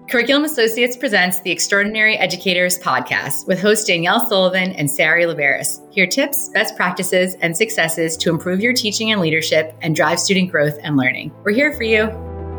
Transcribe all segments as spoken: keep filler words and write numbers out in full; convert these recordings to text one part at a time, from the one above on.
Curriculum Associates presents the Extraordinary Educators podcast with hosts Danielle Sullivan and Sari Laveris. Hear tips, best practices, and successes to improve your teaching and leadership and drive student growth and learning. We're here for you.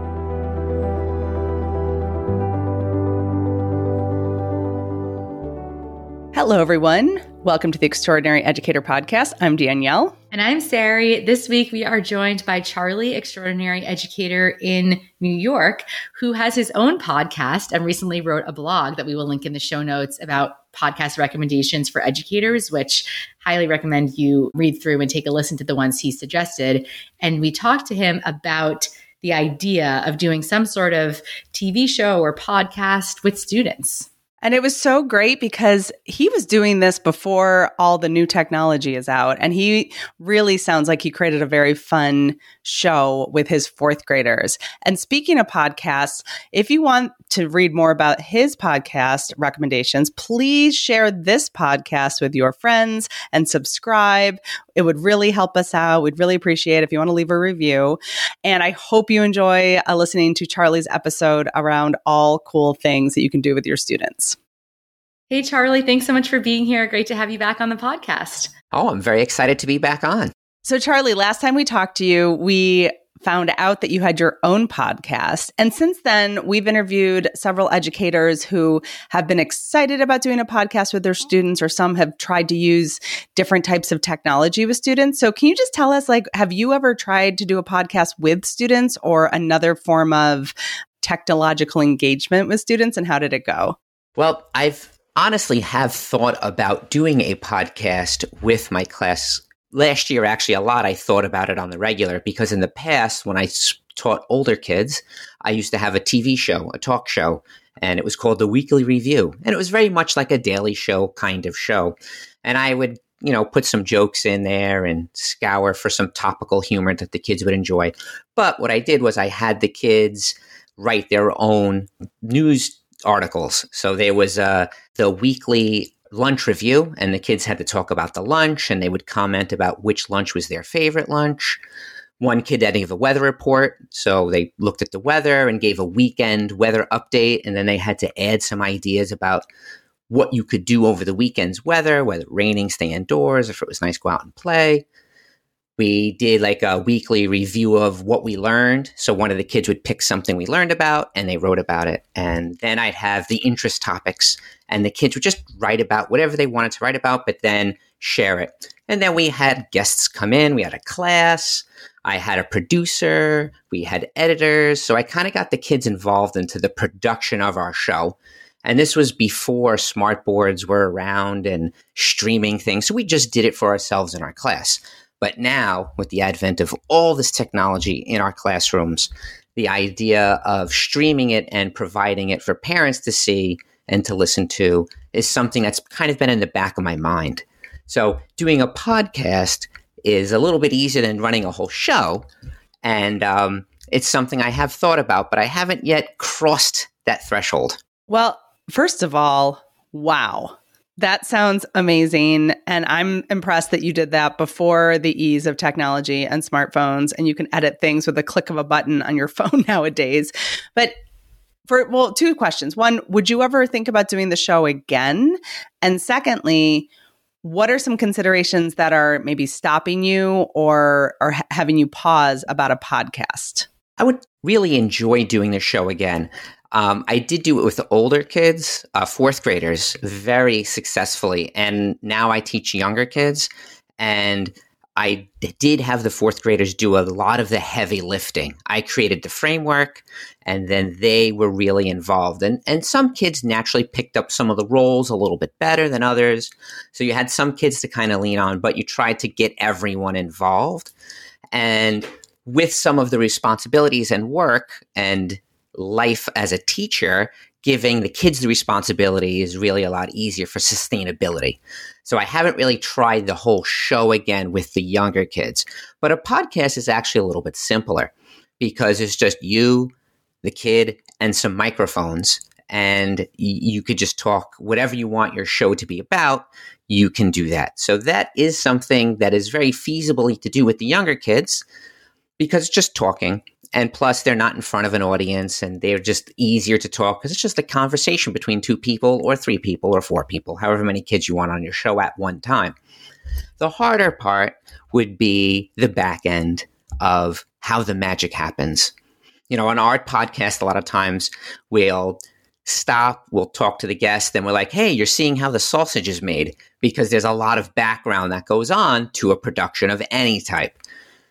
Hello, everyone. Welcome to the Extraordinary Educator Podcast. I'm Danielle. And I'm Sari. This week, we are joined by Charlie, Extraordinary Educator in New York, who has his own podcast and recently wrote a blog that we will link in the show notes about podcast recommendations for educators, which highly recommend you read through and take a listen to the ones he suggested. And we talked to him about the idea of doing some sort of T V show or podcast with students. And it was so great because he was doing this before all the new technology is out. And he really sounds like he created a very fun show with his fourth graders. And speaking of podcasts, if you want to read more about his podcast recommendations, please share this podcast with your friends and subscribe. It would really help us out. We'd really appreciate it if you want to leave a review. And I hope you enjoy uh, listening to Charlie's episode around all cool things that you can do with your students. Hey, Charlie, thanks so much for being here. Great to have you back on the podcast. Oh, I'm very excited to be back on. So, Charlie, last time we talked to you, we found out that you had your own podcast. And since then, we've interviewed several educators who have been excited about doing a podcast with their students, or some have tried to use different types of technology with students. So can you just tell us, like, have you ever tried to do a podcast with students or another form of technological engagement with students, and how did it go? Well, I've honestly have thought about doing a podcast with my class. Last year, actually, a lot I thought about it on the regular, because in the past, when I taught older kids, I used to have a T V show, a talk show, and it was called The Weekly Review. And it was very much like a daily show kind of show. And I would, you know, put some jokes in there and scour for some topical humor that the kids would enjoy. But what I did was I had the kids write their own news articles. So there was uh, the weekly lunch review, and the kids had to talk about the lunch, and they would comment about which lunch was their favorite lunch. One kid had to give a weather report, so they looked at the weather and gave a weekend weather update, and then they had to add some ideas about what you could do over the weekend's weather, whether raining, stay indoors, if it was nice, go out and play. We did like a weekly review of what we learned. So one of the kids would pick something we learned about, and they wrote about it. And then I'd have the interest topics, and the kids would just write about whatever they wanted to write about, but then share it. And then we had guests come in. We had a class. I had a producer. We had editors. So I kind of got the kids involved into the production of our show. And this was before smart boards were around and streaming things. So we just did it for ourselves in our class. But now, with the advent of all this technology in our classrooms, the idea of streaming it and providing it for parents to see and to listen to is something that's kind of been in the back of my mind. So doing a podcast is a little bit easier than running a whole show. And um, it's something I have thought about, but I haven't yet crossed that threshold. Well, first of all, wow. That sounds amazing. And I'm impressed that you did that before the ease of technology and smartphones, and you can edit things with a click of a button on your phone nowadays. But for, well, two questions. One, would you ever think about doing the show again? And secondly, what are some considerations that are maybe stopping you or, or ha- having you pause about a podcast? I would really enjoy doing the show again. Um, I did do it with the older kids, uh, fourth graders, very successfully. And now I teach younger kids. And I did have the fourth graders do a lot of the heavy lifting. I created the framework, and then they were really involved. And, and some kids naturally picked up some of the roles a little bit better than others. So you had some kids to kind of lean on, but you tried to get everyone involved. And with some of the responsibilities and work and life as a teacher, giving the kids the responsibility is really a lot easier for sustainability. So I haven't really tried the whole show again with the younger kids. But a podcast is actually a little bit simpler because it's just you, the kid, and some microphones. And y- you could just talk whatever you want your show to be about. You can do that. So that is something that is very feasibly to do with the younger kids, because it's just talking. And plus, they're not in front of an audience and they're just easier to talk because it's just a conversation between two people or three people or four people, however many kids you want on your show at one time. The harder part would be the back end of how the magic happens. You know, on our podcast, a lot of times we'll stop, we'll talk to the guest, then we're like, hey, you're seeing how the sausage is made, because there's a lot of background that goes on to a production of any type.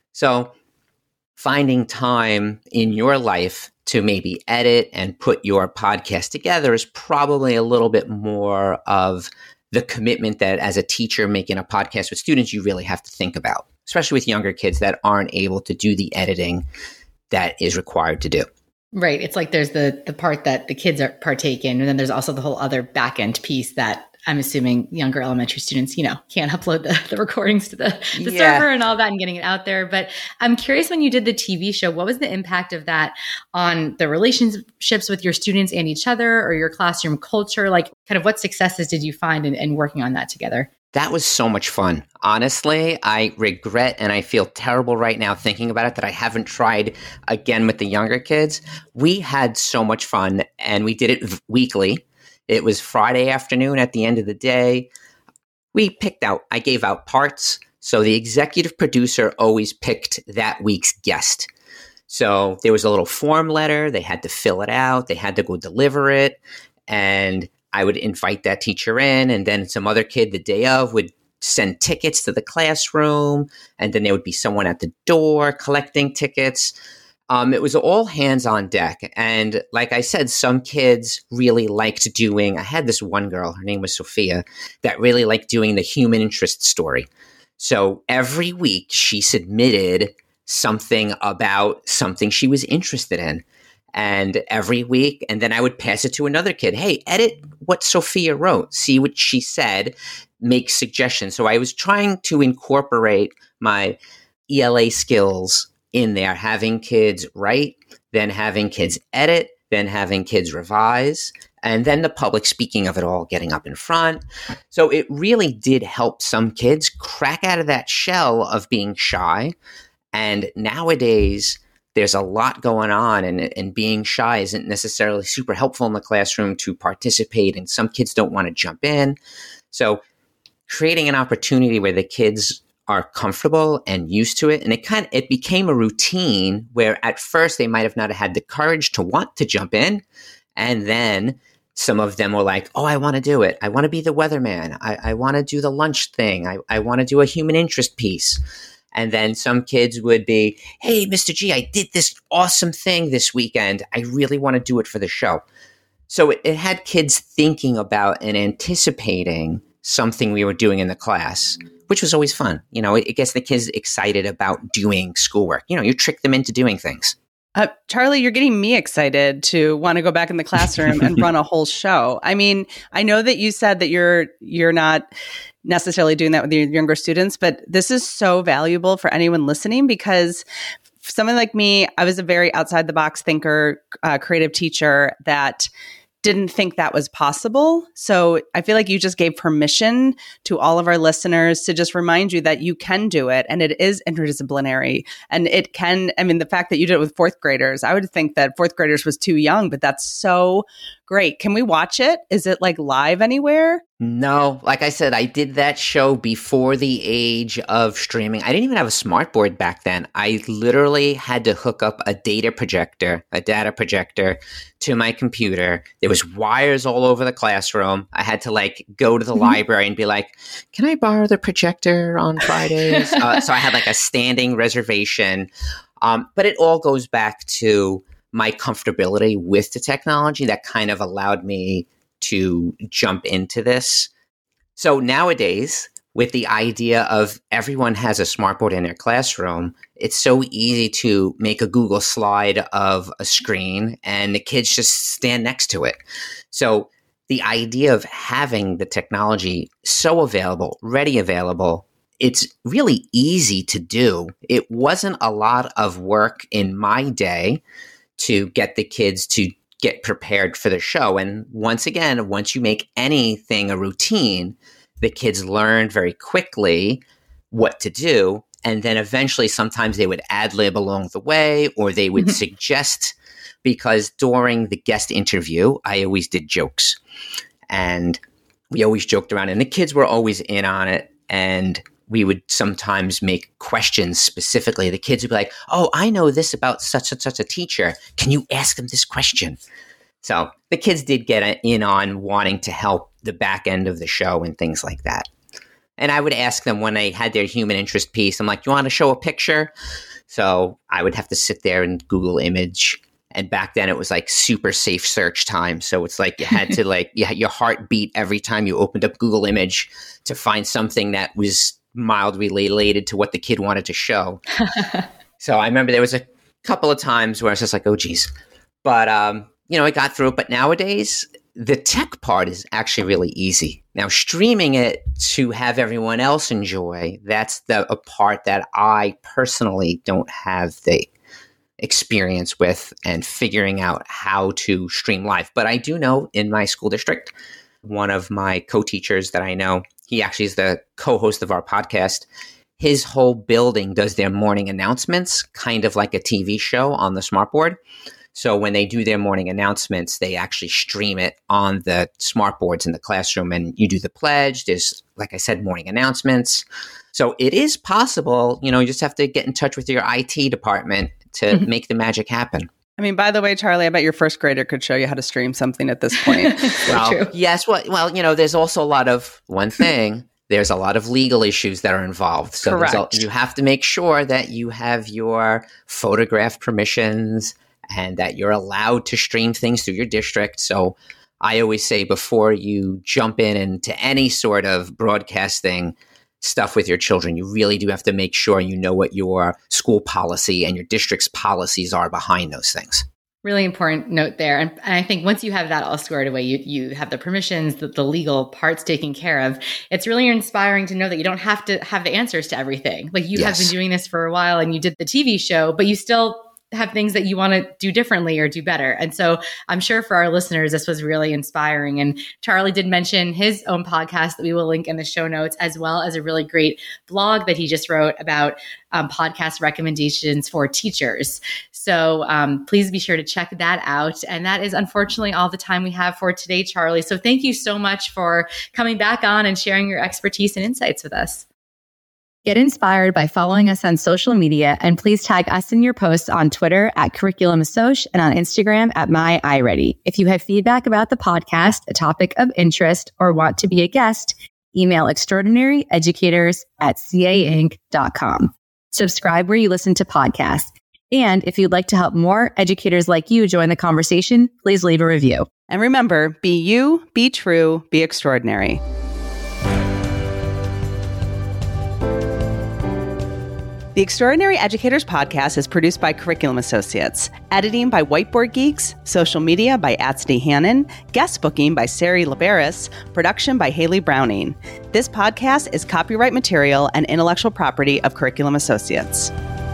So finding time in your life to maybe edit and put your podcast together is probably a little bit more of the commitment that as a teacher making a podcast with students, you really have to think about, especially with younger kids that aren't able to do the editing that is required to do. Right. It's like there's the the part that the kids are partake in, and then there's also the whole other back end piece that I'm assuming younger elementary students, you know, can't upload the, the recordings to the, the Yeah. server and all that and getting it out there. But I'm curious, when you did the T V show, what was the impact of that on the relationships with your students and each other, or your classroom culture? Like, kind of what successes did you find in, in working on that together? That was so much fun. Honestly, I regret and I feel terrible right now thinking about it that I haven't tried again with the younger kids. We had so much fun and we did it v- weekly. It was Friday afternoon at the end of the day. We picked out, I gave out parts. So the executive producer always picked that week's guest. So there was a little form letter. They had to fill it out. They had to go deliver it. And I would invite that teacher in, and then some other kid the day of would send tickets to the classroom, and then there would be someone at the door collecting tickets. Um, it was all hands on deck. And like I said, some kids really liked doing, I had this one girl, her name was Sophia, that really liked doing the human interest story. So every week she submitted something about something she was interested in. And every week, and then I would pass it to another kid. Hey, edit what Sophia wrote. See what she said. Make suggestions. So I was trying to incorporate my E L A skills in there, having kids write, then having kids edit, then having kids revise, and then the public speaking of it all, getting up in front. So it really did help some kids crack out of that shell of being shy. And nowadays, there's a lot going on, and, and being shy isn't necessarily super helpful in the classroom to participate, and some kids don't want to jump in. So creating an opportunity where the kids are comfortable and used to it, and it kind of, it became a routine where at first they might have not had the courage to want to jump in, and then some of them were like, oh, I want to do it. I want to be the weatherman. I, I want to do the lunch thing. I, I want to do a human interest piece. And then some kids would be, hey, Mister G, I did this awesome thing this weekend. I really want to do it for the show. So it, it had kids thinking about and anticipating something we were doing in the class, which was always fun. You know, it, it gets the kids excited about doing schoolwork. You know, you trick them into doing things. Uh, Charlie, you're getting me excited to want to go back in the classroom and run a whole show. I mean, I know that you said that you're you're not necessarily doing that with your younger students, but this is so valuable for anyone listening, because someone like me, I was a very outside the box thinker, uh, creative teacher that didn't think that was possible. So I feel like you just gave permission to all of our listeners to just remind you that you can do it, and it is interdisciplinary, and it can, I mean, the fact that you did it with fourth graders, I would think that fourth graders was too young, but that's so great. Can we watch it? Is it like live anywhere? No, like I said, I did that show before the age of streaming. I didn't even have a smartboard back then. I literally had to hook up a data projector, a data projector to my computer. There was wires all over the classroom. I had to like go to the mm-hmm. library and be like, can I borrow the projector on Fridays? uh, so I had like a standing reservation. Um, but it all goes back to my comfortability with the technology that kind of allowed me to jump into this. So nowadays, with the idea of everyone has a smartboard in their classroom, it's so easy to make a Google slide of a screen and the kids just stand next to it. So the idea of having the technology so available, ready available, it's really easy to do. It wasn't a lot of work in my day to get the kids to get prepared for the show. And once again, once you make anything a routine, the kids learn very quickly what to do. And then eventually sometimes they would ad lib along the way, or they would suggest, because during the guest interview, I always did jokes. And we always joked around, and the kids were always in on it. And we would sometimes make questions specifically. The kids would be like, oh, I know this about such and such a teacher. Can you ask them this question? So the kids did get in on wanting to help the back end of the show and things like that. And I would ask them when they had their human interest piece, I'm like, you want to show a picture? So I would have to sit there and Google image. And back then it was like super safe search time. So it's like you had to like, you had your heart beat every time you opened up Google image to find something that was mildly related to what the kid wanted to show. So I remember there was a couple of times where I was just like, oh, geez. But, um, you know, I got through it. But nowadays, the tech part is actually really easy. Now, streaming it to have everyone else enjoy, that's the a part that I personally don't have the experience with and figuring out how to stream live. But I do know in my school district, one of my co-teachers that I know, he actually is the co-host of our podcast. His whole building does their morning announcements, kind of like a T V show on the smartboard. So when they do their morning announcements, they actually stream it on the smartboards in the classroom, and you do the pledge. There's, like I said, morning announcements. So it is possible. You know, you just have to get in touch with your I T department to mm-hmm. make the magic happen. I mean, by the way, Charlie, I bet your first grader could show you how to stream something at this point. Well, true. yes. Well, well, you know, there's also a lot of one thing. There's a lot of legal issues that are involved. So Correct. A, you have to make sure that you have your photograph permissions and that you're allowed to stream things through your district. So I always say before you jump in into any sort of broadcasting stuff with your children, you really do have to make sure you know what your school policy and your district's policies are behind those things. Really important note there. And, and I think once you have that all squared away, you you have the permissions, the, the legal parts taken care of. It's really inspiring to know that you don't have to have the answers to everything. Like you Yes. have been doing this for a while and you did the T V show, but you still have things that you want to do differently or do better. And so I'm sure for our listeners, this was really inspiring. And Charlie did mention his own podcast that we will link in the show notes, as well as a really great blog that he just wrote about um, podcast recommendations for teachers. So um, please be sure to check that out. And that is unfortunately all the time we have for today, Charlie. So thank you so much for coming back on and sharing your expertise and insights with us. Get inspired by following us on social media, and please tag us in your posts on Twitter at Curriculum Assoc and on Instagram at My iReady. If you have feedback about the podcast, a topic of interest, or want to be a guest, email extraordinaryeducators at c a inc dot com. Subscribe where you listen to podcasts. And if you'd like to help more educators like you join the conversation, please leave a review. And remember, be you, be true, be extraordinary. The Extraordinary Educators Podcast is produced by Curriculum Associates. Editing by Whiteboard Geeks. Social media by Atsidey Hannon. Guest booking by Sari Liberis. Production by Haley Browning. This podcast is copyright material and intellectual property of Curriculum Associates.